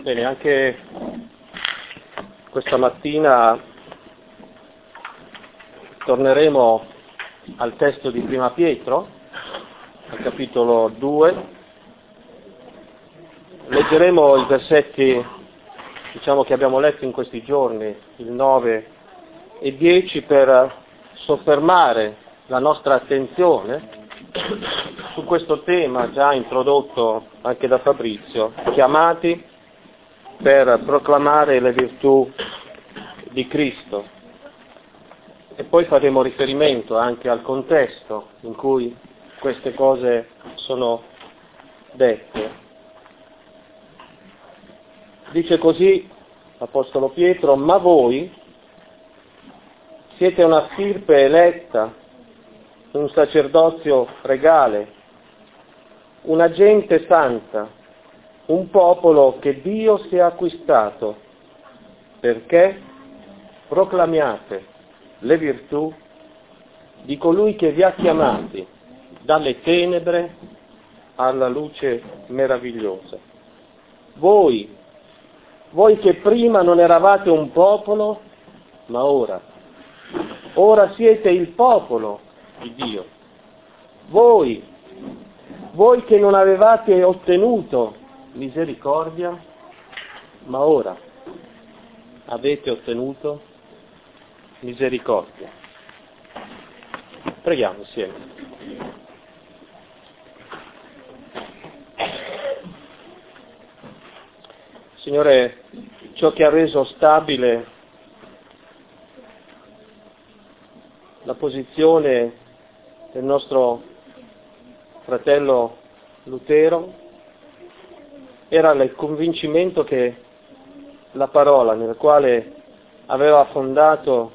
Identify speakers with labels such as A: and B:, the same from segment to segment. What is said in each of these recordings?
A: Bene, anche questa mattina torneremo al testo di Prima Pietro, al capitolo 2. Leggeremo i versetti, che abbiamo letto in questi giorni, il 9 e 10, per soffermare la nostra attenzione su questo tema già introdotto anche da Fabrizio, chiamati per proclamare le virtù di Cristo. E poi faremo riferimento anche al contesto in cui queste cose sono dette. Dice così l'Apostolo Pietro: ma voi siete una stirpe eletta, un sacerdozio regale, una gente santa, un popolo che Dio si è acquistato, perché proclamiate le virtù di colui che vi ha chiamati dalle tenebre alla luce meravigliosa. Voi che prima non eravate un popolo, ma ora siete il popolo di Dio. Voi che non avevate ottenuto misericordia, ma ora avete ottenuto misericordia. Preghiamo insieme. Signore, ciò che ha reso stabile la posizione del nostro fratello Lutero era il convincimento che la parola nella quale aveva fondato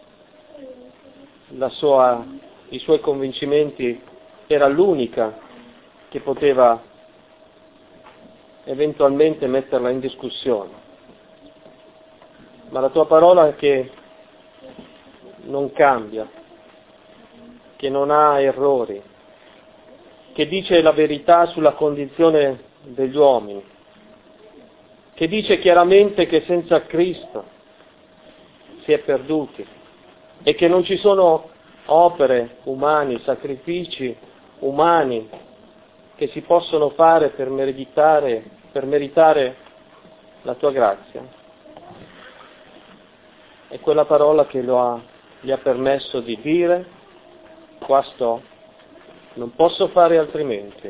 A: i suoi convincimenti era l'unica che poteva eventualmente metterla in discussione. Ma la tua parola che non cambia, che non ha errori, che dice la verità sulla condizione degli uomini, che dice chiaramente che senza Cristo si è perduti e che non ci sono opere umane, sacrifici umani che si possono fare per meritare la tua grazia. È quella parola che gli ha permesso di dire: qua sto, non posso fare altrimenti.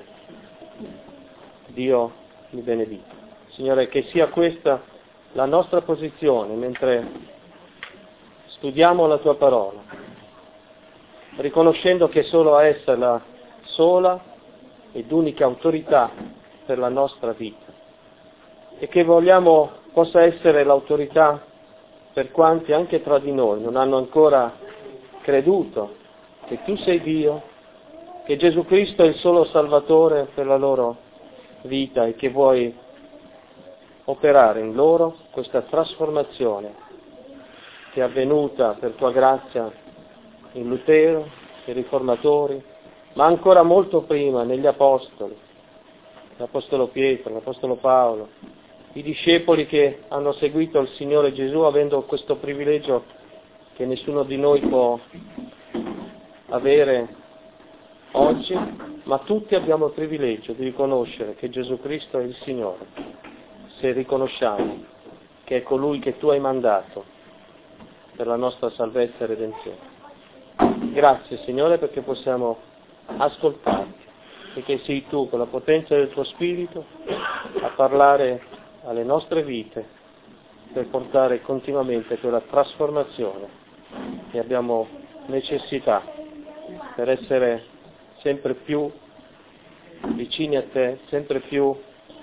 A: Dio mi benedica. Signore, che sia questa la nostra posizione mentre studiamo la tua parola, riconoscendo che solo a essa è la sola ed unica autorità per la nostra vita, e che possa essere l'autorità per quanti anche tra di noi non hanno ancora creduto che tu sei Dio, che Gesù Cristo è il solo Salvatore per la loro vita e che vuoi operare in loro questa trasformazione che è avvenuta per tua grazia in Lutero, i riformatori, ma ancora molto prima negli apostoli, l'Apostolo Pietro, l'Apostolo Paolo, i discepoli che hanno seguito il Signore Gesù avendo questo privilegio che nessuno di noi può avere oggi, ma tutti abbiamo il privilegio di riconoscere che Gesù Cristo è il Signore, se riconosciamo che è colui che tu hai mandato per la nostra salvezza e redenzione. Grazie Signore perché possiamo ascoltarti e che sei tu con la potenza del tuo Spirito a parlare alle nostre vite per portare continuamente quella trasformazione che abbiamo necessità per essere sempre più vicini a te, sempre più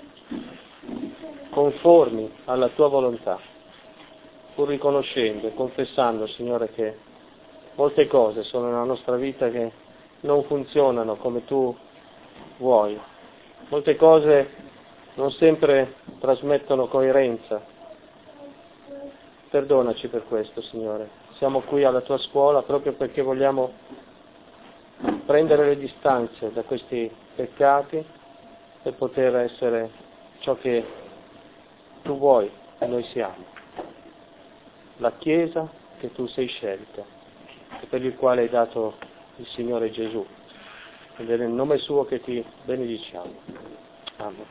A: conformi alla tua volontà, pur riconoscendo e confessando, Signore, che molte cose sono nella nostra vita che non funzionano come tu vuoi. Molte cose non sempre trasmettono coerenza. Perdonaci per questo, Signore. Siamo qui alla tua scuola proprio perché vogliamo prendere le distanze da questi peccati per poter essere ciò che tu vuoi e noi siamo. La Chiesa che tu sei scelta e per il quale hai dato il Signore Gesù. Ed è nel nome suo che ti benediciamo. Amen.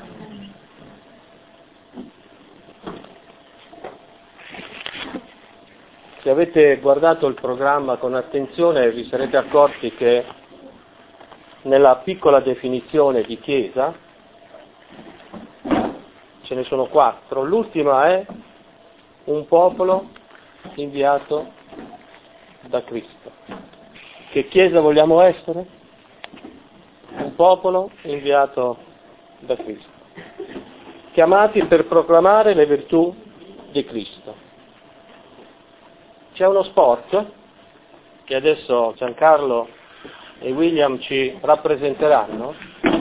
A: Se avete guardato il programma con attenzione vi sarete accorti che nella piccola definizione di Chiesa ce ne sono 4. L'ultima è un popolo inviato da Cristo. Che Chiesa vogliamo essere? Un popolo inviato da Cristo, chiamati per proclamare le virtù di Cristo. C'è uno sport che adesso Giancarlo e William ci rappresenteranno,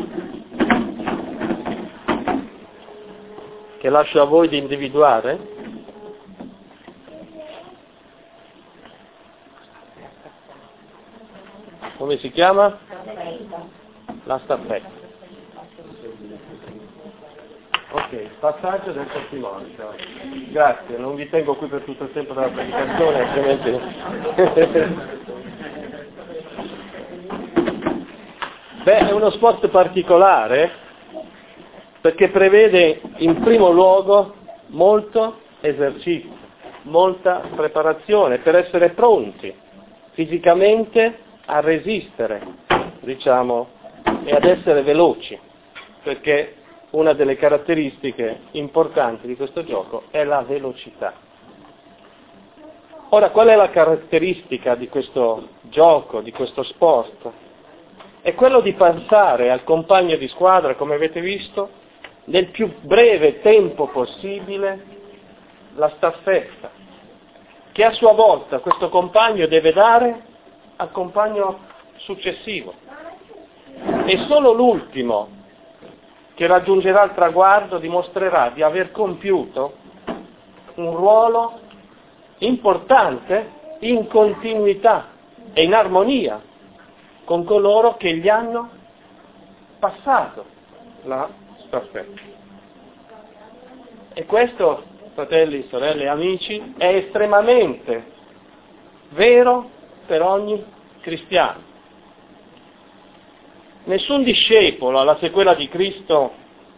A: che lascio a voi di individuare. Come si chiama? La staffetta. Ok, passaggio del testimone. Grazie, non vi tengo qui per tutto il tempo della predicazione, altrimenti... Beh, è uno sport particolare perché prevede in primo luogo molto esercizio, molta preparazione per essere pronti fisicamente a resistere, diciamo, e ad essere veloci, perché una delle caratteristiche importanti di questo gioco è la velocità. Ora, qual è la caratteristica di questo gioco, di questo sport? È quello di passare al compagno di squadra, come avete visto, nel più breve tempo possibile la staffetta, che a sua volta questo compagno deve dare al compagno successivo. E solo l'ultimo che raggiungerà il traguardo dimostrerà di aver compiuto un ruolo importante in continuità e in armonia con coloro che gli hanno passato la staffetta. E questo, fratelli, sorelle, amici, è estremamente vero per ogni cristiano. Nessun discepolo alla sequela di Cristo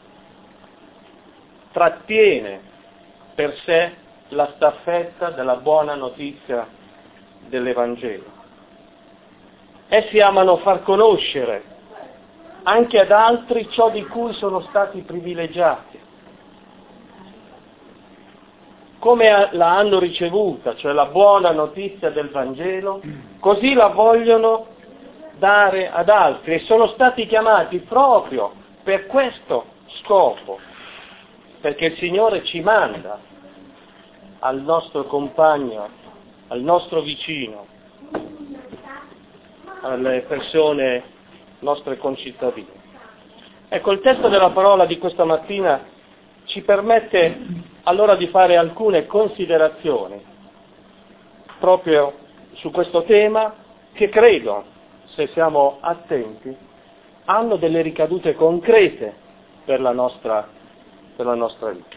A: trattiene per sé la staffetta della buona notizia dell'Evangelo. Essi amano far conoscere anche ad altri ciò di cui sono stati privilegiati. Come la hanno ricevuta, cioè la buona notizia del Vangelo, così la vogliono dare ad altri e sono stati chiamati proprio per questo scopo, perché il Signore ci manda al nostro compagno, al nostro vicino, alle persone nostre concittadine. Ecco, il testo della parola di questa mattina ci permette allora di fare alcune considerazioni proprio su questo tema che credo, se siamo attenti, hanno delle ricadute concrete per la nostra vita.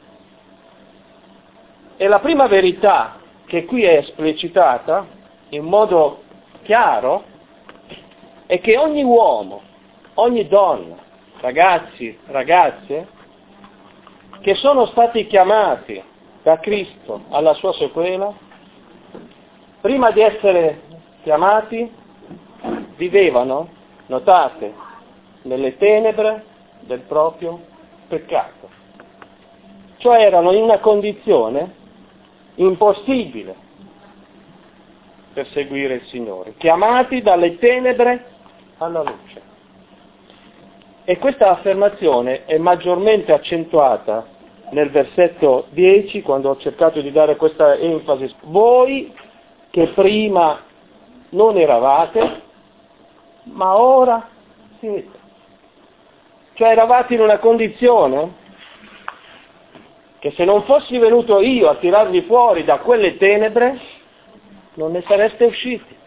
A: E la prima verità che qui è esplicitata in modo chiaro è che ogni uomo, ogni donna, ragazzi, ragazze, che sono stati chiamati da Cristo alla sua sequela, prima di essere chiamati vivevano, notate, nelle tenebre del proprio peccato. Cioè erano in una condizione impossibile per seguire il Signore, chiamati dalle tenebre alla luce. E questa affermazione è maggiormente accentuata nel versetto 10, quando ho cercato di dare questa enfasi. Voi che prima non eravate, ma ora siete. Cioè eravate in una condizione che se non fossi venuto io a tirarvi fuori da quelle tenebre, non ne sareste usciti.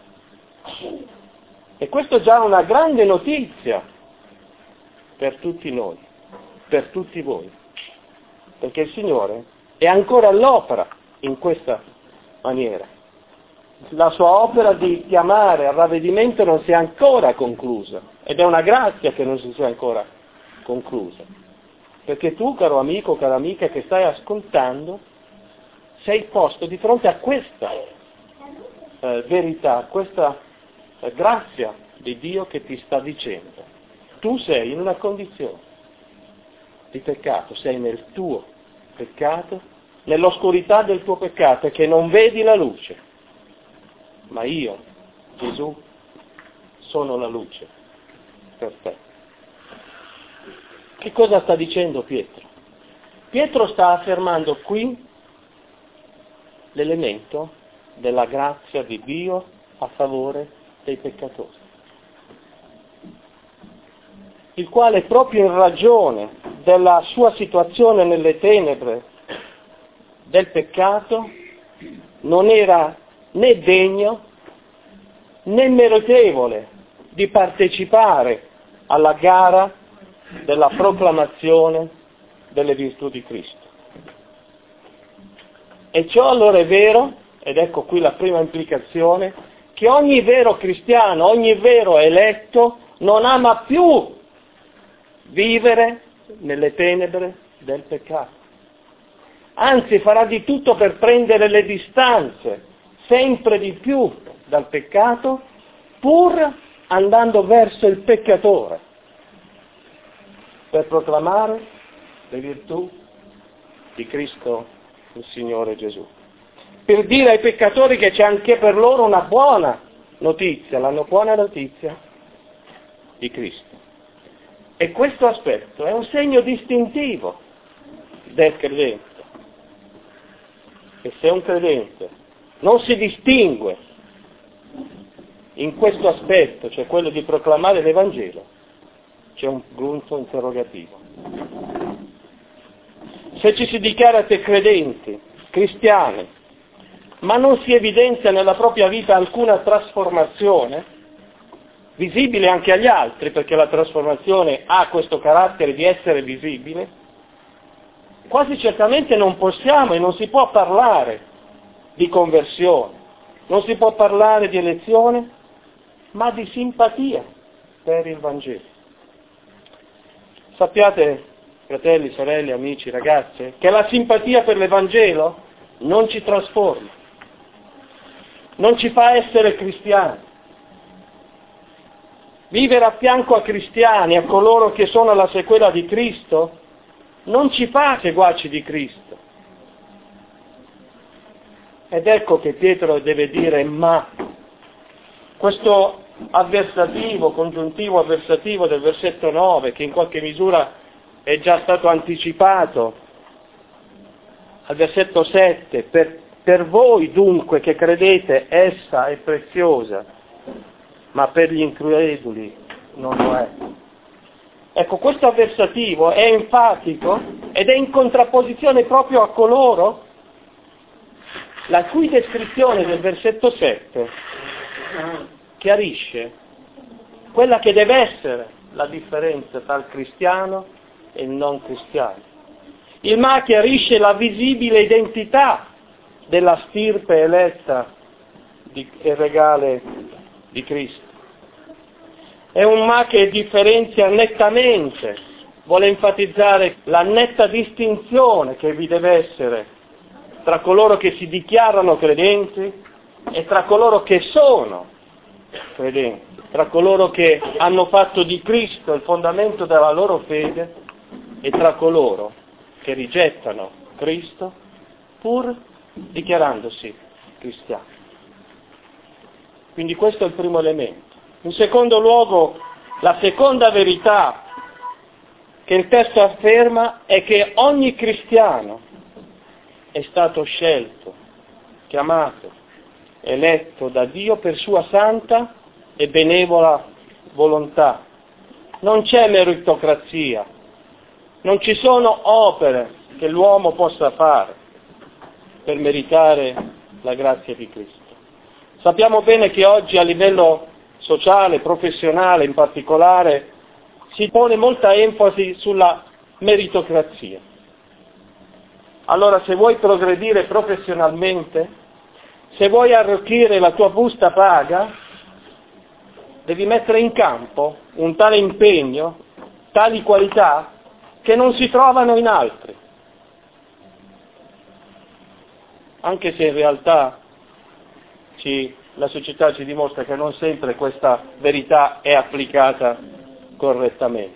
A: E questo è già una grande notizia per tutti noi, per tutti voi. perché il Signore è ancora all'opera in questa maniera. La sua opera di chiamare al ravvedimento non si è ancora conclusa, ed è una grazia che non si sia ancora conclusa, perché tu, caro amico, cara amica che stai ascoltando, sei posto di fronte a questa verità, questa grazia di Dio che ti sta dicendo: tu sei in una condizione di peccato, sei nel tuo peccato, nell'oscurità del tuo peccato, e che non vedi la luce. Ma io, Gesù, sono la luce per te. Che cosa sta dicendo Pietro? Pietro sta affermando qui l'elemento della grazia di Dio a favore dei peccatori, il quale, proprio in ragione della sua situazione nelle tenebre del peccato, non era né degno né meritevole di partecipare alla gara della proclamazione delle virtù di Cristo. E ciò allora è vero, ed ecco qui la prima implicazione, che ogni vero cristiano, ogni vero eletto non ama più vivere nelle tenebre del peccato. Anzi, farà di tutto per prendere le distanze sempre di più dal peccato, pur andando verso il peccatore, per proclamare le virtù di Cristo il Signore Gesù. Per dire ai peccatori che c'è anche per loro una buona notizia, la buona notizia di Cristo. E questo aspetto è un segno distintivo del credente. E se un credente non si distingue in questo aspetto, cioè quello di proclamare l'Evangelo, c'è un punto interrogativo. Se ci si dichiara credenti, cristiani, ma non si evidenzia nella propria vita alcuna trasformazione, visibile anche agli altri, perché la trasformazione ha questo carattere di essere visibile, quasi certamente non possiamo e non si può parlare di conversione, non si può parlare di elezione, ma di simpatia per il Vangelo. Sappiate, fratelli, sorelle, amici, ragazze, che la simpatia per l'Evangelo non ci trasforma, non ci fa essere cristiani. Vivere a fianco a cristiani, a coloro che sono alla sequela di Cristo, non ci fa seguaci di Cristo. Ed ecco che Pietro deve dire ma. Questo avversativo, congiuntivo avversativo del versetto 9, che in qualche misura è già stato anticipato al versetto 7, per voi dunque che credete essa è preziosa, ma per gli increduli non lo è. Ecco, questo avversativo è enfatico ed è in contrapposizione proprio a coloro la cui descrizione del versetto 7 chiarisce quella che deve essere la differenza tra il cristiano e il non cristiano. Il ma chiarisce la visibile identità della stirpe eletta e regale di Cristo. È un ma che differenzia nettamente, vuole enfatizzare la netta distinzione che vi deve essere tra coloro che si dichiarano credenti e tra coloro che sono credenti, tra coloro che hanno fatto di Cristo il fondamento della loro fede e tra coloro che rigettano Cristo pur dichiarandosi cristiani. Quindi questo è il primo elemento. In secondo luogo, la seconda verità che il testo afferma è che ogni cristiano è stato scelto, chiamato, eletto da Dio per sua santa e benevola volontà. Non c'è meritocrazia, non ci sono opere che l'uomo possa fare per meritare la grazia di Cristo. Sappiamo bene che oggi a livello sociale, professionale in particolare, si pone molta enfasi sulla meritocrazia. Allora, se vuoi progredire professionalmente, se vuoi arricchire la tua busta paga, devi mettere in campo un tale impegno, tali qualità che non si trovano in altri. Anche se in realtà la società ci dimostra che non sempre questa verità è applicata correttamente.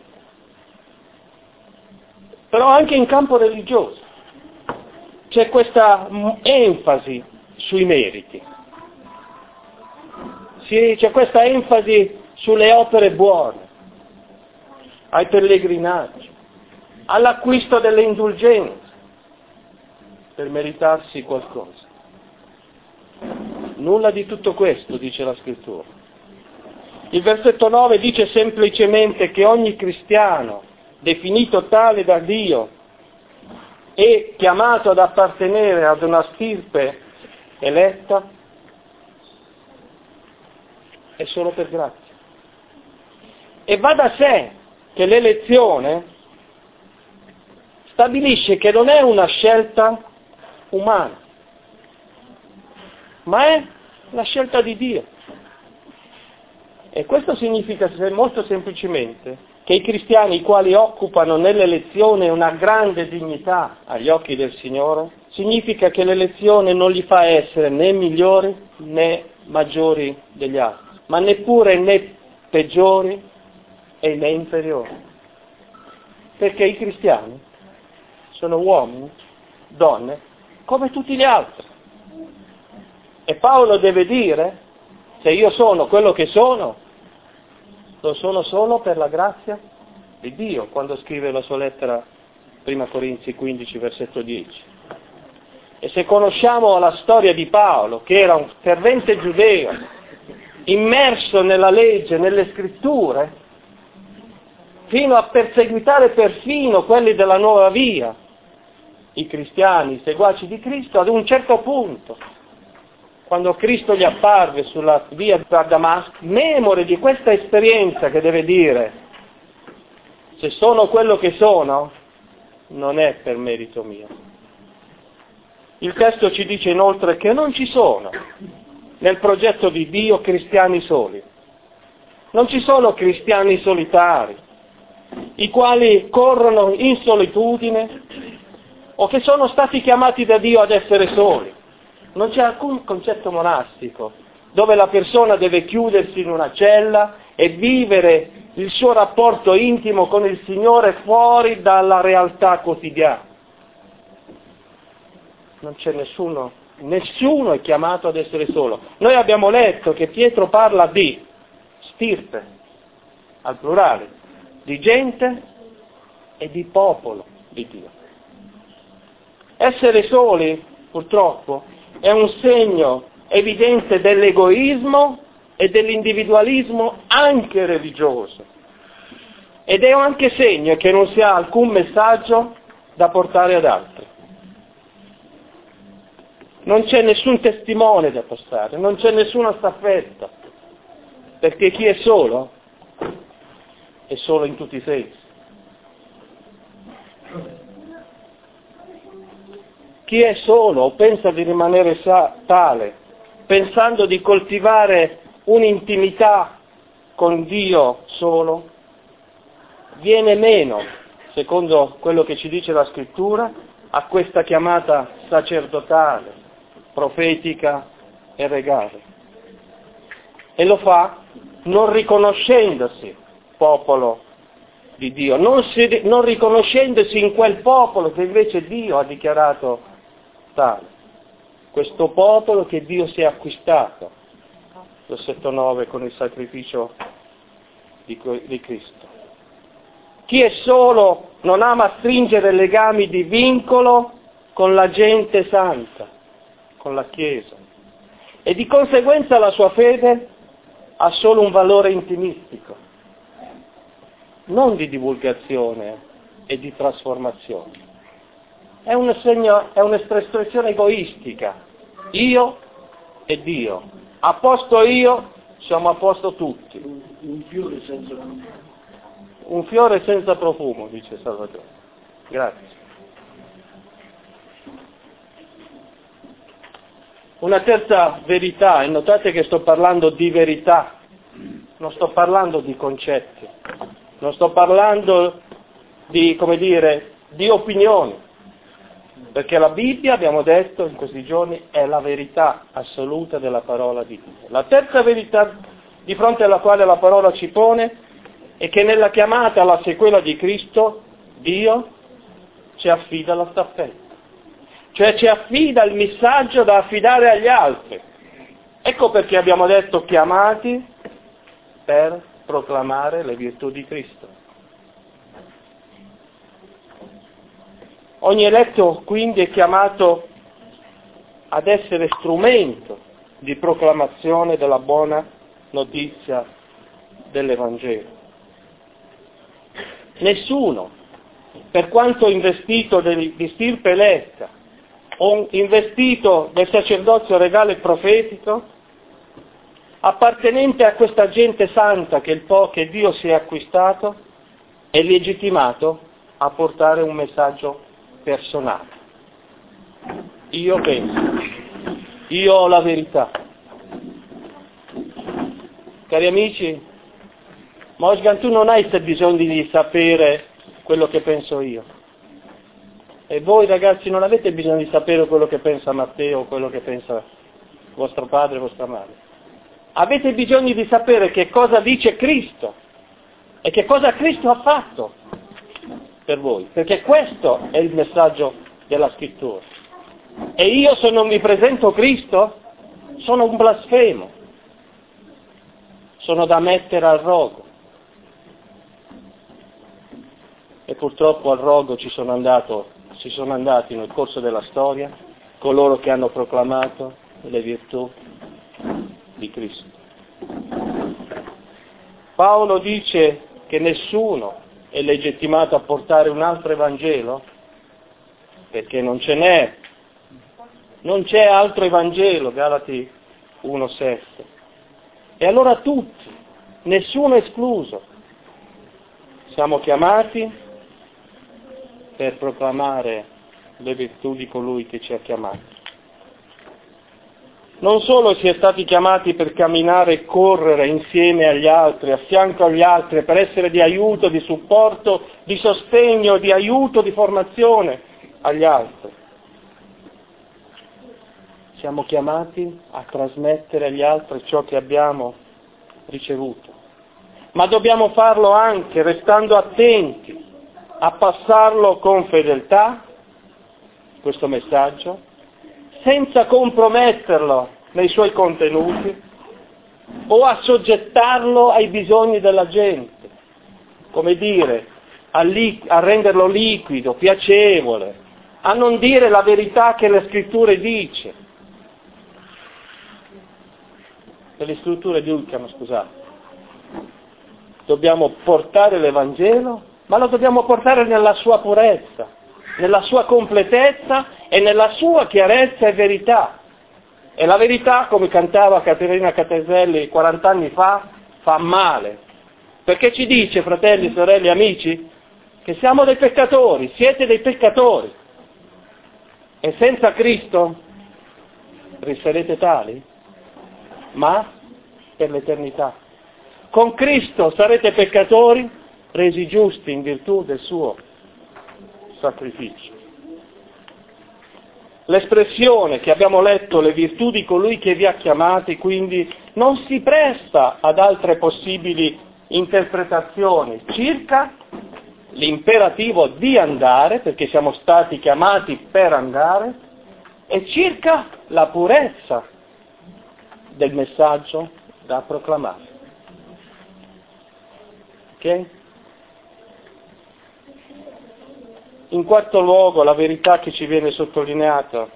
A: Però anche in campo religioso c'è questa enfasi sui meriti, c'è questa enfasi sulle opere buone, ai pellegrinaggi, all'acquisto delle indulgenze per meritarsi qualcosa. Nulla di tutto questo dice la Scrittura. Il versetto 9 dice semplicemente che ogni cristiano, definito tale da Dio e chiamato ad appartenere ad una stirpe eletta, è solo per grazia. E va da sé che l'elezione stabilisce che non è una scelta umana, ma è la scelta di Dio. E questo significa molto semplicemente che i cristiani, i quali occupano nell'elezione una grande dignità agli occhi del Signore, significa che l'elezione non li fa essere né migliori né maggiori degli altri, ma neppure né peggiori e né inferiori. Perché i cristiani sono uomini, donne, come tutti gli altri. E Paolo deve dire, se io sono quello che sono, lo sono solo per la grazia di Dio, quando scrive la sua lettera, 1 Corinzi 15, versetto 10. E se conosciamo la storia di Paolo, che era un fervente giudeo, immerso nella legge, nelle scritture, fino a perseguitare perfino quelli della nuova via, i cristiani, i seguaci di Cristo, ad un certo punto, quando Cristo gli apparve sulla via da Damasco, memore di questa esperienza che deve dire, se sono quello che sono, non è per merito mio. Il testo ci dice inoltre che non ci sono nel progetto di Dio cristiani soli. Non ci sono cristiani solitari, i quali corrono in solitudine o che sono stati chiamati da Dio ad essere soli. Non c'è alcun concetto monastico dove la persona deve chiudersi in una cella e vivere il suo rapporto intimo con il Signore fuori dalla realtà quotidiana. Non c'è nessuno è chiamato ad essere solo. Noi abbiamo letto che Pietro parla di stirpe, al plurale, di gente e di popolo di Dio. Essere soli, purtroppo, è un segno evidente dell'egoismo e dell'individualismo anche religioso. Ed è anche segno che non si ha alcun messaggio da portare ad altri. Non c'è nessun testimone da passare, non c'è nessuna staffetta, perché chi è solo in tutti i sensi. Chi è solo o pensa di rimanere tale, pensando di coltivare un'intimità con Dio solo, viene meno, secondo quello che ci dice la Scrittura, a questa chiamata sacerdotale, profetica e regale. E lo fa non riconoscendosi popolo di Dio, non riconoscendosi in quel popolo che invece Dio ha dichiarato tale, questo popolo che Dio si è acquistato, versetto 9, con il sacrificio di Cristo. Chi è solo non ama stringere legami di vincolo con la gente santa, con la Chiesa, e di conseguenza la sua fede ha solo un valore intimistico, non di divulgazione e di trasformazione. È un'espressione egoistica. Io e Dio. A posto io, siamo a posto tutti.
B: Un fiore senza profumo.
A: Un fiore senza profumo, dice Salvatore. Grazie. Una terza verità, e notate che sto parlando di verità, non sto parlando di concetti, non sto parlando di, come dire, di opinioni, perché la Bibbia, abbiamo detto in questi giorni, è la verità assoluta della parola di Dio. La terza verità di fronte alla quale la parola ci pone è che nella chiamata alla sequela di Cristo, Dio ci affida la staffetta. Cioè ci affida il messaggio da affidare agli altri. Ecco perché abbiamo detto chiamati per proclamare le virtù di Cristo. Ogni eletto quindi è chiamato ad essere strumento di proclamazione della buona notizia dell'Evangelo. Nessuno, per quanto investito di stirpe eletta, o investito del sacerdozio regale e profetico, appartenente a questa gente santa che Dio si è acquistato, è legittimato a portare un messaggio personale. Io penso, io ho la verità. Cari amici, Mosgan, tu non hai bisogno di sapere quello che penso io. E voi ragazzi non avete bisogno di sapere quello che pensa Matteo, quello che pensa vostro padre e vostra madre. Avete bisogno di sapere che cosa dice Cristo e che cosa Cristo ha fatto per voi, perché questo è il messaggio della Scrittura. E io se non vi presento Cristo sono un blasfemo, sono da mettere al rogo. E purtroppo al rogo si sono andati nel corso della storia coloro che hanno proclamato le virtù di Cristo. Paolo dice che nessuno è legittimato a portare un altro Evangelo perché non c'è altro Evangelo, Galati 1,7. E allora tutti, nessuno escluso, siamo chiamati per proclamare le virtù di colui che ci ha chiamati. Non solo si è stati chiamati per camminare e correre insieme agli altri, a fianco agli altri, per essere di aiuto, di supporto, di sostegno, di aiuto, di formazione agli altri. Siamo chiamati a trasmettere agli altri ciò che abbiamo ricevuto. Ma dobbiamo farlo anche restando attenti a passarlo con fedeltà, questo messaggio, senza comprometterlo nei suoi contenuti o a soggettarlo ai bisogni della gente, come dire, a renderlo liquido, piacevole, a non dire la verità che le Scritture dice. Che le Scritture dicono, scusate. Dobbiamo portare l'Evangelo, ma lo dobbiamo portare nella sua purezza, nella sua completezza e nella sua chiarezza e verità. E la verità, come cantava Caterina Cateselli 40 anni fa male. Perché ci dice, fratelli, sorelle, amici, che siamo dei peccatori, siete dei peccatori. E senza Cristo resterete tali, ma per l'eternità. Con Cristo sarete peccatori, resi giusti in virtù del suo sacrificio. L'espressione che abbiamo letto, le virtù di colui che vi ha chiamati, quindi non si presta ad altre possibili interpretazioni circa l'imperativo di andare, perché siamo stati chiamati per andare, e circa la purezza del messaggio da proclamare. Ok? In quarto luogo, la verità che ci viene sottolineata,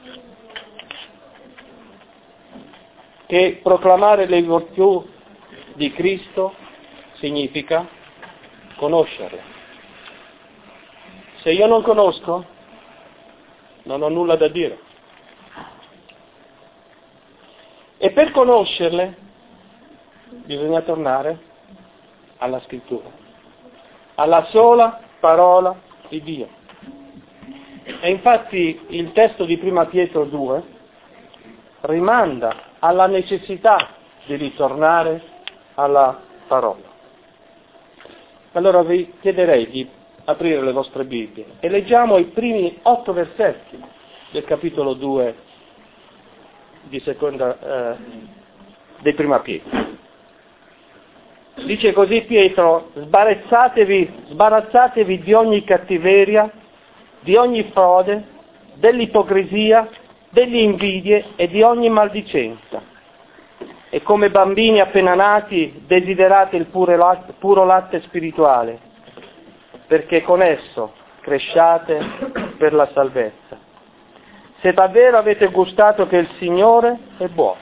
A: che proclamare le virtù di Cristo significa conoscerle. Se io non conosco, non ho nulla da dire. E per conoscerle bisogna tornare alla Scrittura, alla sola parola di Dio. E infatti il testo di Prima Pietro 2 rimanda alla necessità di ritornare alla parola. Allora vi chiederei di aprire le vostre Bibbie e leggiamo i primi 8 versetti del capitolo 2 di Prima Pietro. Dice così Pietro: sbarazzatevi di ogni cattiveria, di ogni frode, dell'ipocrisia, delle invidie e di ogni maldicenza. E come bambini appena nati desiderate il puro latte spirituale, perché con esso cresciate per la salvezza. Se davvero avete gustato che il Signore è buono.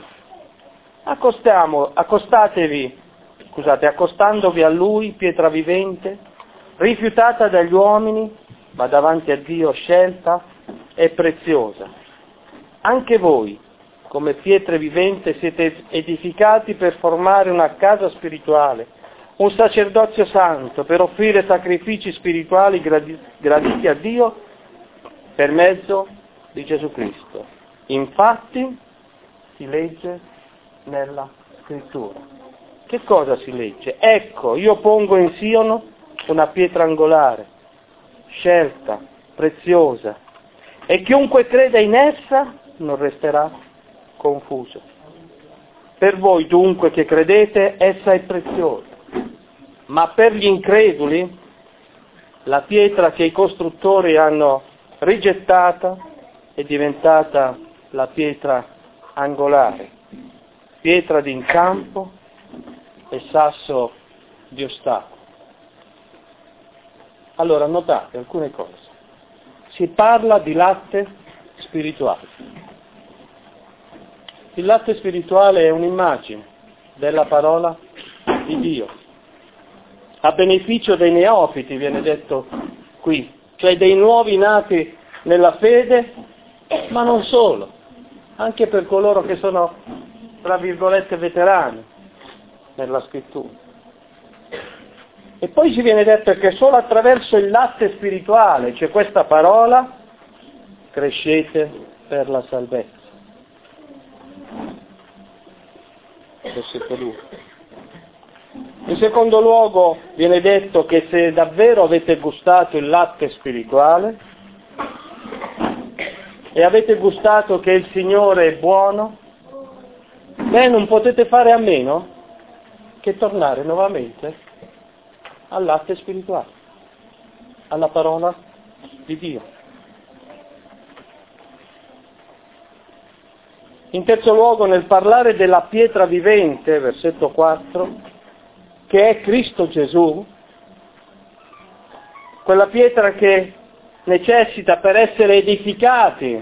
A: Accostandovi a Lui, pietra vivente, rifiutata dagli uomini, ma davanti a Dio scelta e preziosa. Anche voi, come pietre viventi, siete edificati per formare una casa spirituale, un sacerdozio santo, per offrire sacrifici spirituali graditi a Dio per mezzo di Gesù Cristo. Infatti, si legge nella Scrittura. Che cosa si legge? Ecco, io pongo in Sion una pietra angolare, scelta, preziosa, e chiunque creda in essa non resterà confuso. Per voi dunque che credete, essa è preziosa, ma per gli increduli, la pietra che i costruttori hanno rigettata è diventata la pietra angolare, pietra d'incampo e sasso di ostacolo. Allora, notate alcune cose. Si parla di latte spirituale. Il latte spirituale è un'immagine della parola di Dio. A beneficio dei neofiti, viene detto qui, cioè dei nuovi nati nella fede, ma non solo, anche per coloro che sono, tra virgolette, veterani nella Scrittura. E poi ci viene detto che solo attraverso il latte spirituale, cioè questa parola, crescete per la salvezza. Versetto 2. In secondo luogo viene detto che se davvero avete gustato il latte spirituale e avete gustato che il Signore è buono, beh, non potete fare a meno che tornare nuovamente al latte spirituale, alla parola di Dio. In terzo luogo, nel parlare della pietra vivente, versetto 4, che è Cristo Gesù, quella pietra che necessita per essere edificati,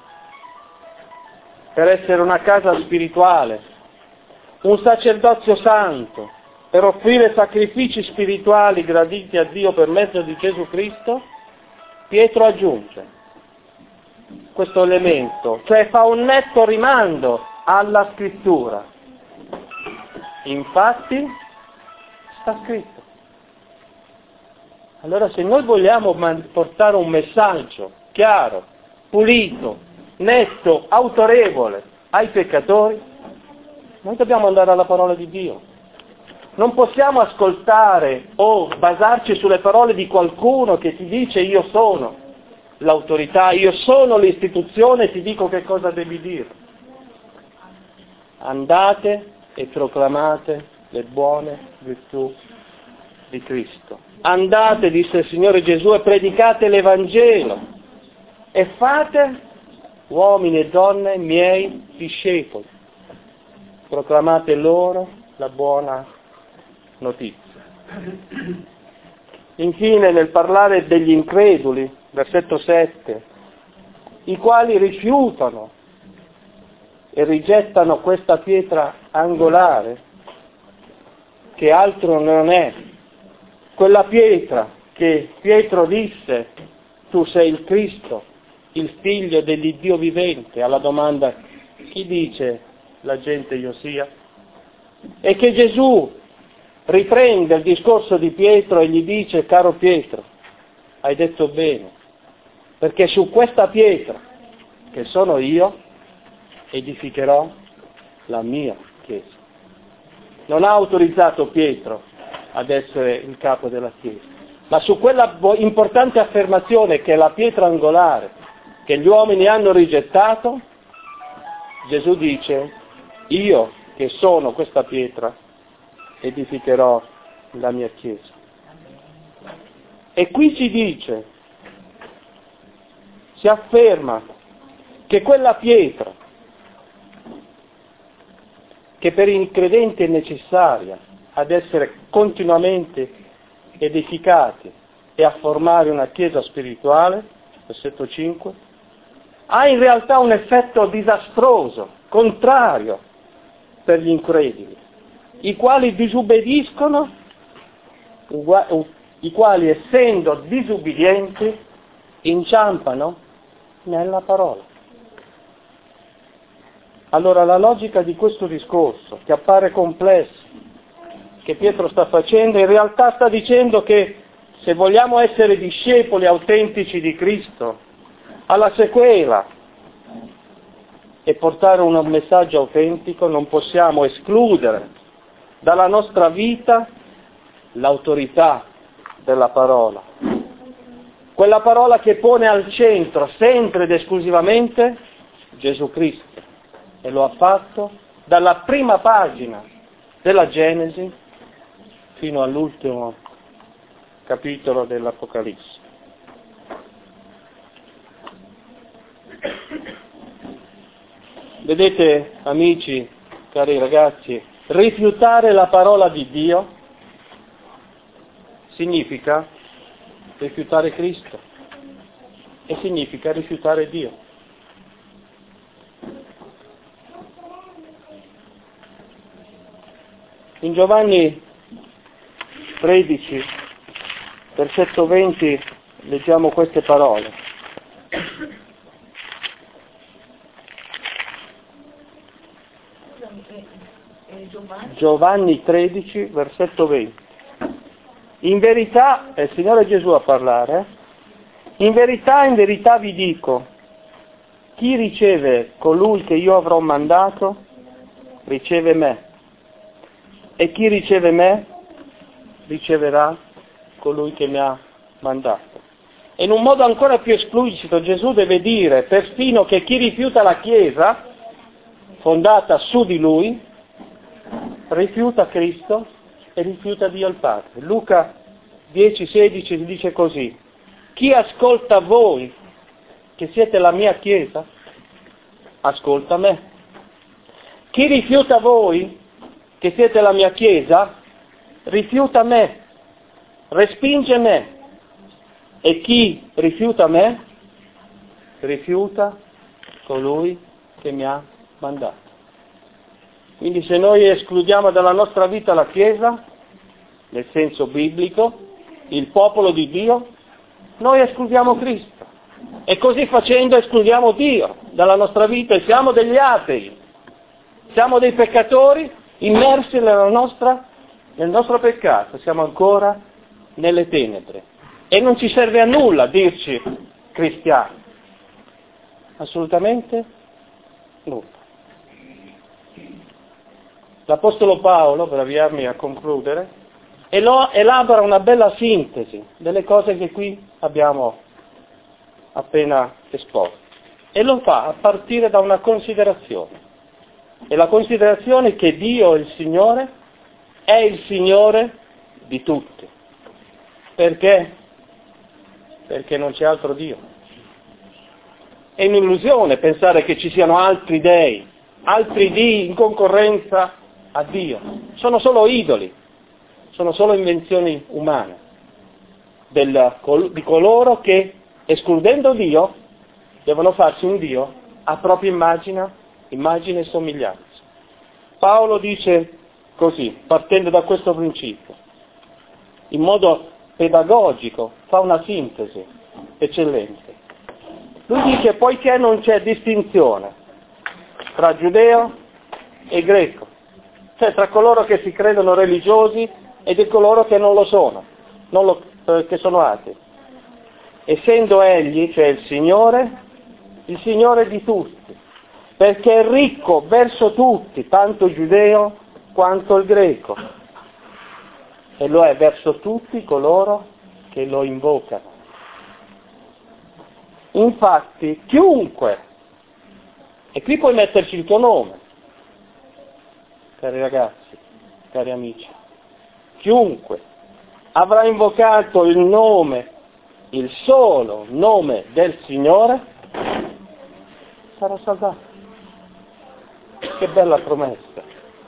A: per essere una casa spirituale, un sacerdozio santo, per offrire sacrifici spirituali graditi a Dio per mezzo di Gesù Cristo, Pietro aggiunge questo elemento, cioè fa un netto rimando alla Scrittura. Infatti, sta scritto. Allora, se noi vogliamo portare un messaggio chiaro, pulito, netto, autorevole ai peccatori, noi dobbiamo andare alla parola di Dio. Non possiamo ascoltare o basarci sulle parole di qualcuno che ti dice io sono l'autorità, io sono l'istituzione e ti dico che cosa devi dire. Andate e proclamate le buone virtù di Cristo. Andate, disse il Signore Gesù, e predicate l'Evangelo e fate, uomini e donne, miei discepoli. Proclamate loro la buona notizia. Infine, nel parlare degli increduli, versetto 7, i quali rifiutano e rigettano questa pietra angolare, che altro non è quella pietra che Pietro disse, tu sei il Cristo, il figlio dell'Iddio vivente, alla domanda chi dice la gente io sia? E che Gesù riprende il discorso di Pietro e gli dice, caro Pietro, hai detto bene, perché su questa pietra, che sono io, edificherò la mia Chiesa. Non ha autorizzato Pietro ad essere il capo della Chiesa, ma su quella importante affermazione che è la pietra angolare, che gli uomini hanno rigettato, Gesù dice: io che sono questa pietra edificherò la mia Chiesa. E qui si dice, si afferma che quella pietra, che per i credenti è necessaria ad essere continuamente edificati e a formare una Chiesa spirituale, versetto 5, ha in realtà un effetto disastroso, contrario per gli increduli, i quali disubbidiscono, i quali essendo disubbidienti inciampano nella parola. Allora la logica di questo discorso, che appare complesso, che Pietro sta facendo, in realtà sta dicendo che se vogliamo essere discepoli autentici di Cristo, alla sequela, e portare un messaggio autentico, non possiamo escludere dalla nostra vita l'autorità della parola. Quella parola che pone al centro sempre ed esclusivamente Gesù Cristo. E lo ha fatto dalla prima pagina della Genesi fino all'ultimo capitolo dell'Apocalisse. Vedete, amici, cari ragazzi, rifiutare la parola di Dio significa rifiutare Cristo e significa rifiutare Dio. In Giovanni 13, versetto 20, leggiamo queste parole. Giovanni 13, versetto 20. In verità, è il Signore Gesù a parlare, in verità vi dico, chi riceve colui che io avrò mandato, riceve me. E chi riceve me, riceverà colui che mi ha mandato. E in un modo ancora più esplicito Gesù deve dire perfino che chi rifiuta la Chiesa, fondata su di Lui, rifiuta Cristo e rifiuta Dio il Padre. Luca 10,16 dice così: chi ascolta voi, che siete la mia Chiesa, ascolta me. Chi rifiuta voi, che siete la mia Chiesa, rifiuta me, respinge me, e chi rifiuta me, rifiuta colui che mi ha mandato. Quindi se noi escludiamo dalla nostra vita la Chiesa, nel senso biblico, il popolo di Dio, noi escludiamo Cristo. E così facendo escludiamo Dio dalla nostra vita e siamo degli atei, siamo dei peccatori, immersi nel nostro peccato, siamo ancora nelle tenebre. E non ci serve a nulla dirci cristiani. Assolutamente nulla. L'Apostolo Paolo, per avviarmi a concludere, elabora una bella sintesi delle cose che qui abbiamo appena esposto. E lo fa a partire da una considerazione. E la considerazione che Dio, il Signore, è il Signore di tutti. Perché? Perché non c'è altro Dio. È un'illusione pensare che ci siano altri dei in concorrenza a Dio. Sono solo idoli, sono solo invenzioni umane di coloro che, escludendo Dio, devono farsi un Dio a propria immagine e somiglianza. Paolo dice così, partendo da questo principio, in modo pedagogico, fa una sintesi eccellente. Lui dice: poiché non c'è distinzione tra giudeo e greco, cioè tra coloro che si credono religiosi e di coloro che non lo sono, che sono atei. Essendo egli, cioè il Signore di tutti, perché è ricco verso tutti, tanto il giudeo quanto il greco, e lo è verso tutti coloro che lo invocano. Infatti, chiunque, e qui puoi metterci il tuo nome, cari ragazzi, cari amici, chiunque avrà invocato il nome, il solo nome del Signore, sarà salvato. Che bella promessa.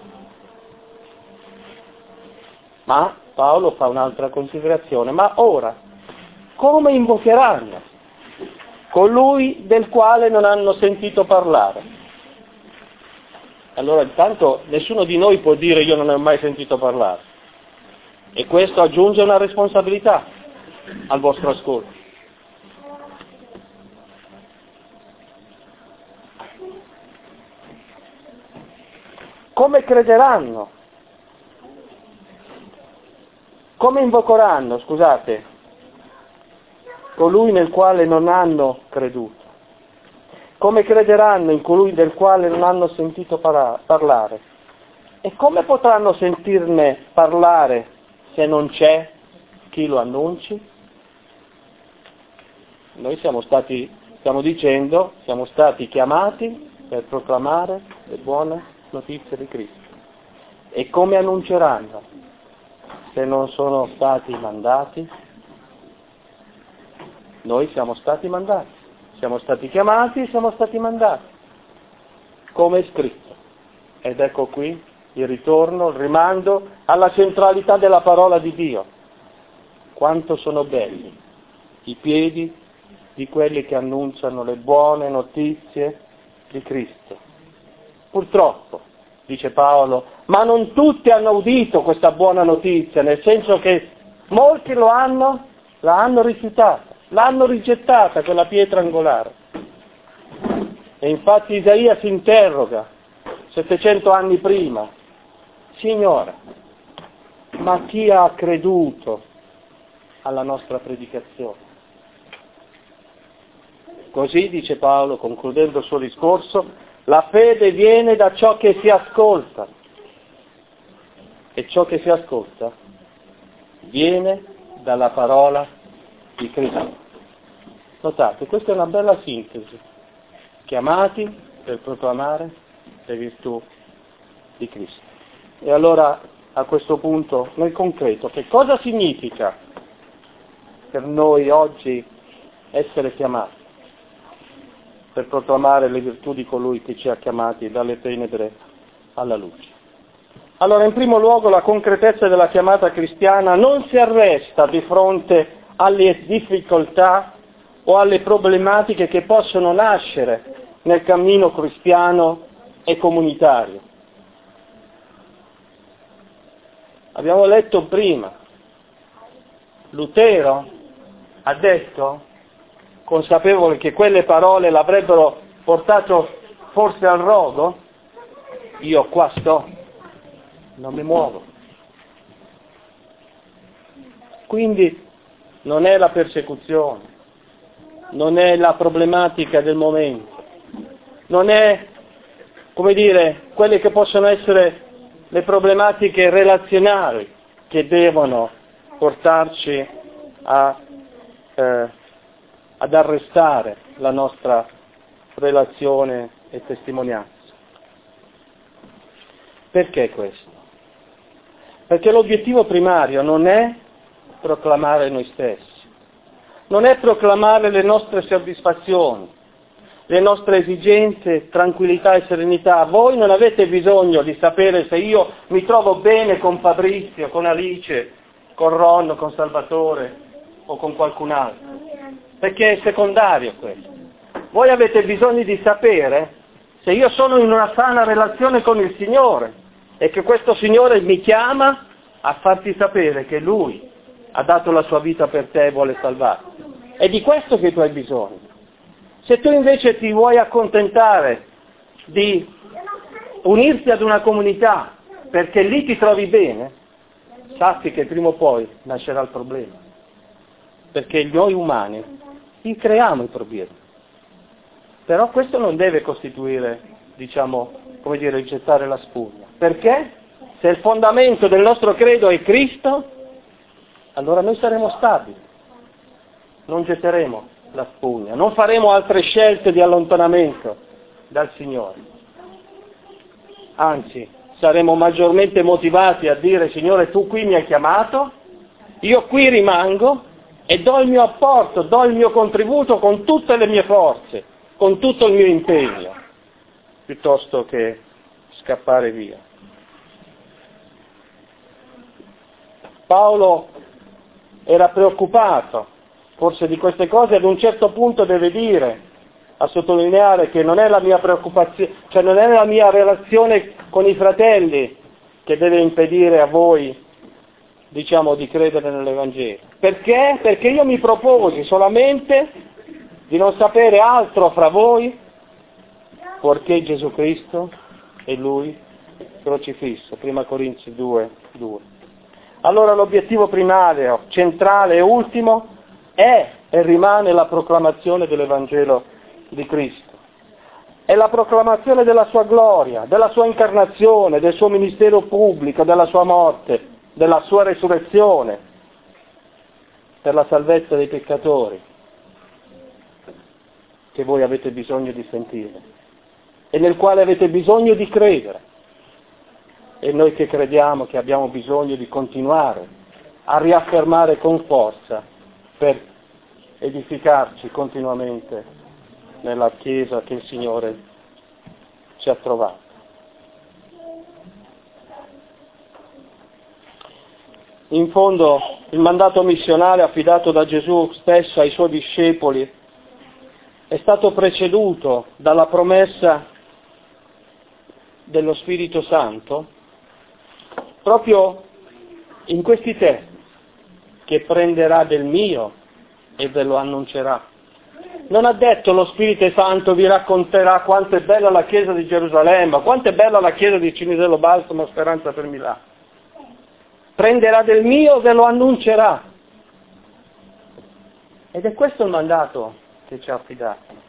A: Ma Paolo fa un'altra considerazione. Ma ora, come invocheranno colui del quale non hanno sentito parlare? Allora, intanto, nessuno di noi può dire io non ne ho mai sentito parlare. E questo aggiunge una responsabilità al vostro ascolto. Come crederanno? Come invocheranno, scusate, colui nel quale non hanno creduto? Come crederanno in colui del quale non hanno sentito parlare? E come potranno sentirne parlare se non c'è chi lo annunci? Noi siamo stati chiamati per proclamare le buone notizie di Cristo. E come annunceranno se non sono stati mandati? Noi siamo stati mandati, siamo stati chiamati, siamo stati mandati, come è scritto. Ed ecco qui il ritorno, il rimando alla centralità della parola di Dio. Quanto sono belli i piedi di quelli che annunciano le buone notizie di Cristo. Purtroppo, dice Paolo, ma non tutti hanno udito questa buona notizia, nel senso che molti la hanno rifiutata, l'hanno rigettata quella pietra angolare. E infatti Isaia si interroga 700 anni prima: Signore, ma chi ha creduto alla nostra predicazione? Così, dice Paolo, concludendo il suo discorso, la fede viene da ciò che si ascolta, e ciò che si ascolta viene dalla parola di Cristo. Notate, questa è una bella sintesi. Chiamati per proclamare le virtù di Cristo. E allora, a questo punto, nel concreto, che cosa significa per noi oggi essere chiamati per proclamare le virtù di colui che ci ha chiamati dalle tenebre alla luce? Allora, in primo luogo, la concretezza della chiamata cristiana non si arresta di fronte alle difficoltà o alle problematiche che possono nascere nel cammino cristiano e comunitario. Abbiamo letto prima, Lutero ha detto, consapevole che quelle parole l'avrebbero portato forse al rogo: io qua sto, non mi muovo. Quindi non è la persecuzione, non è la problematica del momento, non è, come dire, quelle che possono essere le problematiche relazionali che devono portarci ad arrestare la nostra relazione e testimonianza. Perché questo? Perché l'obiettivo primario non è proclamare noi stessi, non è proclamare le nostre soddisfazioni, le nostre esigenze, tranquillità e serenità. Voi non avete bisogno di sapere se io mi trovo bene con Fabrizio, con Alice, con Ron, con Salvatore o con qualcun altro, perché è secondario questo. Voi avete bisogno di sapere se io sono in una sana relazione con il Signore e che questo Signore mi chiama a farti sapere che Lui ha dato la sua vita per te e vuole salvarti. È di questo che tu hai bisogno. Se tu invece ti vuoi accontentare di unirti ad una comunità perché lì ti trovi bene, sappi che prima o poi nascerà il problema. Perché noi umani creiamo i problemi. Però questo non deve costituire gettare la spugna. Perché? Se il fondamento del nostro credo è Cristo, allora noi saremo stabili, non getteremo la spugna, non faremo altre scelte di allontanamento dal Signore. Anzi, saremo maggiormente motivati a dire: Signore, tu qui mi hai chiamato, io qui rimango e do il mio apporto, do il mio contributo con tutte le mie forze, con tutto il mio impegno, piuttosto che scappare via. Paolo era preoccupato forse di queste cose, ad un certo punto deve dire, a sottolineare che non è la mia preoccupazione, cioè non è la mia relazione con i fratelli che deve impedire a voi, di credere nell'Evangelo. Perché? Perché io mi proposi solamente di non sapere altro fra voi, fuorché Gesù Cristo e Lui crocifisso. 1 Corinzi 2:2. Allora l'obiettivo primario, centrale e ultimo è e rimane la proclamazione dell'Evangelo di Cristo. È la proclamazione della sua gloria, della sua incarnazione, del suo ministero pubblico, della sua morte, della sua resurrezione, per la salvezza dei peccatori, che voi avete bisogno di sentire e nel quale avete bisogno di credere. E noi che crediamo che abbiamo bisogno di continuare a riaffermare con forza per edificarci continuamente nella Chiesa che il Signore ci ha trovato. In fondo il mandato missionale affidato da Gesù stesso ai suoi discepoli è stato preceduto dalla promessa dello Spirito Santo proprio in questi termini: che prenderà del mio e ve lo annuncerà. Non ha detto: lo Spirito Santo vi racconterà quanto è bella la chiesa di Gerusalemme, quanto è bella la chiesa di Cinisello Balsamo, Speranza per Milano. Prenderà del mio e ve lo annuncerà. Ed è questo il mandato che ci ha affidato.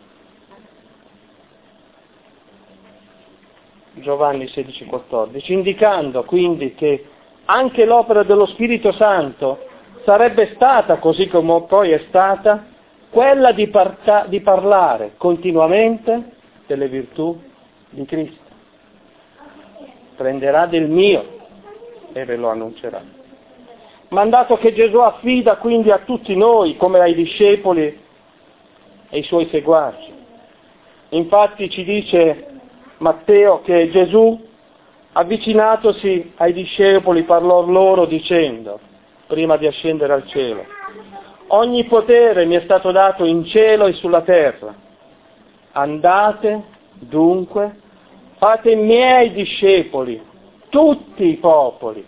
A: Giovanni 16,14, indicando quindi che anche l'opera dello Spirito Santo sarebbe stata, così come poi è stata, quella di parlare continuamente delle virtù di Cristo. Prenderà del mio e ve lo annuncerà. Mandato che Gesù affida quindi a tutti noi, come ai discepoli e ai suoi seguaci. Infatti ci dice Matteo che Gesù, avvicinatosi ai discepoli, parlò loro dicendo, prima di ascendere al cielo: ogni potere mi è stato dato in cielo e sulla terra. Andate dunque, fate miei discepoli tutti i popoli.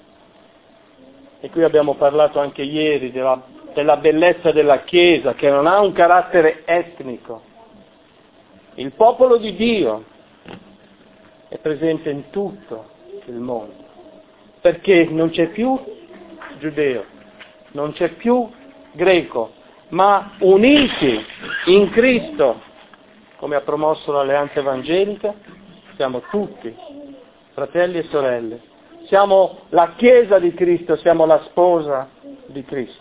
A: E qui abbiamo parlato anche ieri della bellezza della Chiesa, che non ha un carattere etnico. Il popolo di Dio è presente in tutto il mondo, perché non c'è più giudeo, non c'è più greco, ma uniti in Cristo, come ha promosso l'Alleanza Evangelica, siamo tutti fratelli e sorelle, siamo la Chiesa di Cristo, siamo la sposa di Cristo.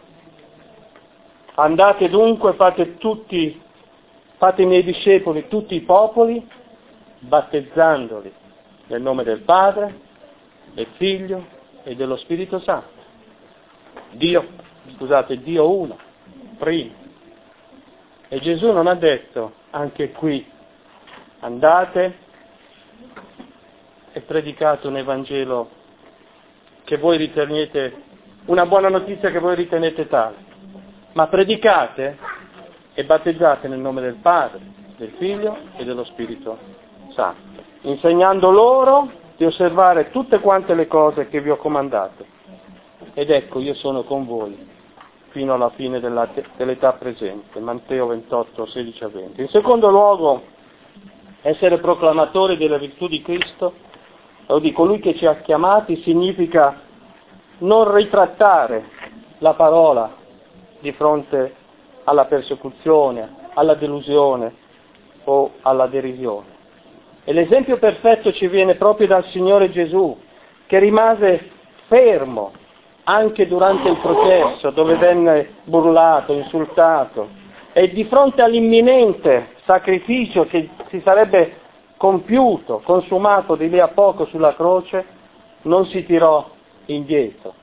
A: Andate dunque, fate i miei discepoli tutti i popoli, battezzandoli nel nome del Padre, del Figlio e dello Spirito Santo. Dio uno, primo. E Gesù non ha detto, anche qui, andate e predicate un Evangelo che voi ritenete, una buona notizia che voi ritenete tale, ma predicate e battezzate nel nome del Padre, del Figlio e dello Spirito Santo, insegnando loro di osservare tutte quante le cose che vi ho comandato. Ed ecco, io sono con voi fino alla fine dell'età presente. Matteo 28, 16-20. In secondo luogo, essere proclamatori della virtù di Cristo o di colui che ci ha chiamati significa non ritrattare la parola di fronte alla persecuzione, alla delusione o alla derisione. E l'esempio perfetto ci viene proprio dal Signore Gesù, che rimase fermo anche durante il processo, dove venne burlato, insultato, e di fronte all'imminente sacrificio che si sarebbe compiuto, consumato di lì a poco sulla croce, non si tirò indietro.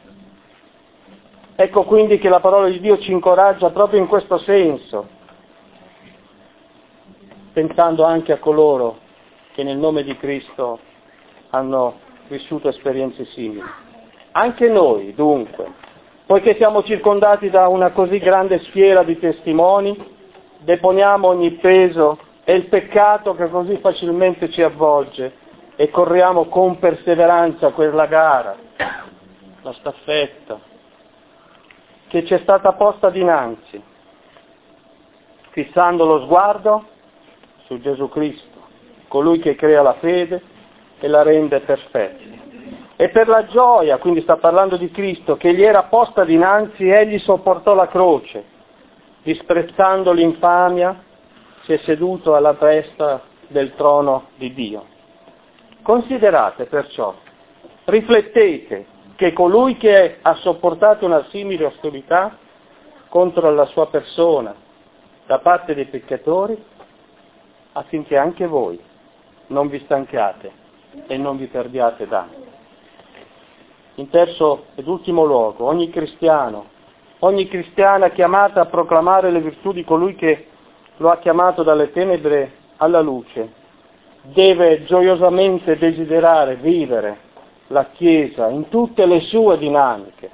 A: Ecco quindi che la parola di Dio ci incoraggia proprio in questo senso, pensando anche a coloro che nel nome di Cristo hanno vissuto esperienze simili. Anche noi, dunque, poiché siamo circondati da una così grande schiera di testimoni, deponiamo ogni peso e il peccato che così facilmente ci avvolge e corriamo con perseveranza quella gara, la staffetta, che ci è stata posta dinanzi, fissando lo sguardo su Gesù Cristo, colui che crea la fede e la rende perfetta. E per la gioia, quindi sta parlando di Cristo, che gli era posta dinanzi, egli sopportò la croce, disprezzando l'infamia, si è seduto alla destra del trono di Dio. Considerate perciò, riflettete che colui che ha sopportato una simile ostilità contro la sua persona da parte dei peccatori, affinché anche voi non vi stanchiate e non vi perdiate d'animo. In terzo ed ultimo luogo, ogni cristiano, ogni cristiana chiamata a proclamare le virtù di colui che lo ha chiamato dalle tenebre alla luce, deve gioiosamente desiderare vivere la Chiesa in tutte le sue dinamiche,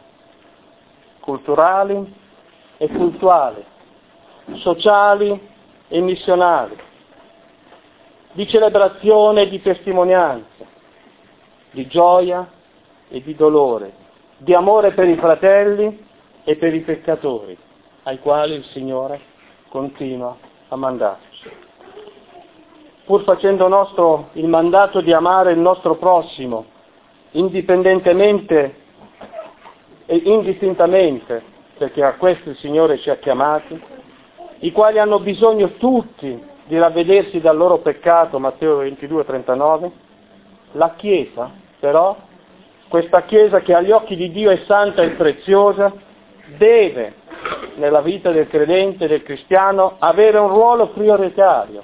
A: culturali e cultuali, sociali e missionali, di celebrazione e di testimonianza, di gioia e di dolore, di amore per i fratelli e per i peccatori, ai quali il Signore continua a mandarci. Pur facendo nostro il mandato di amare il nostro prossimo, indipendentemente e indistintamente, perché a questo il Signore ci ha chiamati, i quali hanno bisogno tutti di ravvedersi dal loro peccato, Matteo 22,39, la Chiesa, però, questa Chiesa che agli occhi di Dio è santa e preziosa, deve, nella vita del credente, del cristiano, avere un ruolo prioritario,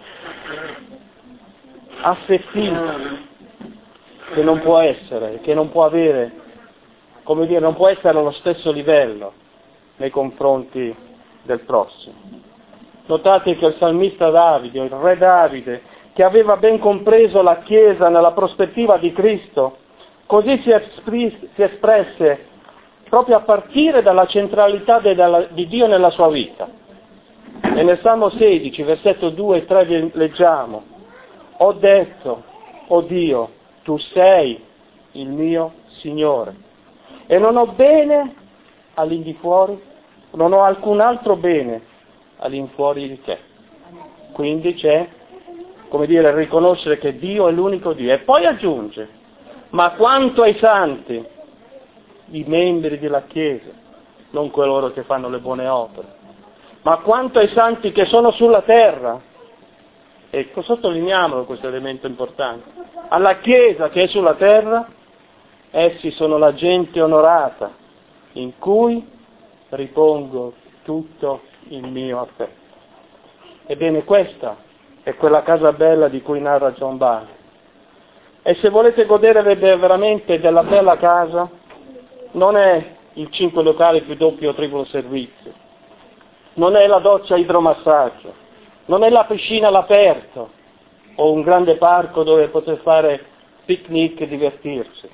A: affettivo, che non può essere, che non può avere, come dire, non può essere allo stesso livello nei confronti del prossimo. Notate che il salmista Davide, il re Davide, che aveva ben compreso la Chiesa nella prospettiva di Cristo, così si espresse proprio a partire dalla centralità di Dio nella sua vita. E nel Salmo 16, versetto 2 e 3 leggiamo: ho detto, o Dio, tu sei il mio Signore, e non ho bene all'indifuori, non ho alcun altro bene all'infuori di te. Quindi c'è, come dire, riconoscere che Dio è l'unico Dio. E poi aggiunge: ma quanto ai santi, i membri della Chiesa, non coloro che fanno le buone opere, ma quanto ai santi che sono sulla terra, ecco, sottolineiamolo questo elemento importante, alla Chiesa che è sulla terra, essi sono la gente onorata, in cui ripongo tutto il mio affetto. Ebbene, questa è quella casa bella di cui narra John Bunyan. E se volete godere veramente della bella casa, non è il 5 locali più doppio o triplo servizio, non è la doccia idromassaggio, non è la piscina all'aperto o un grande parco dove poter fare picnic e divertirsi.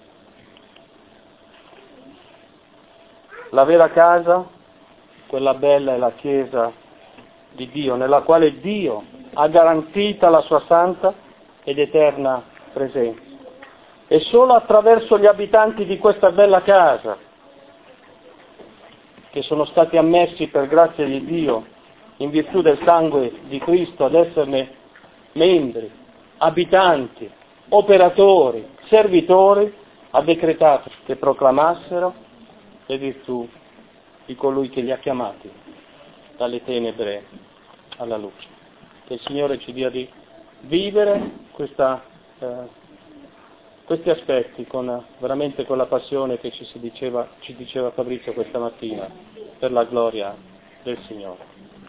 A: La vera casa, quella bella, è la Chiesa di Dio, nella quale Dio ha garantita la sua santa ed eterna presenza. E solo attraverso gli abitanti di questa bella casa, che sono stati ammessi per grazia di Dio, in virtù del sangue di Cristo, ad esserne membri, abitanti, operatori, servitori, ha decretato che proclamassero le virtù di colui che li ha chiamati dalle tenebre alla luce. Che il Signore ci dia di vivere questi aspetti veramente con la passione che ci diceva Fabrizio questa mattina, per la gloria del Signore.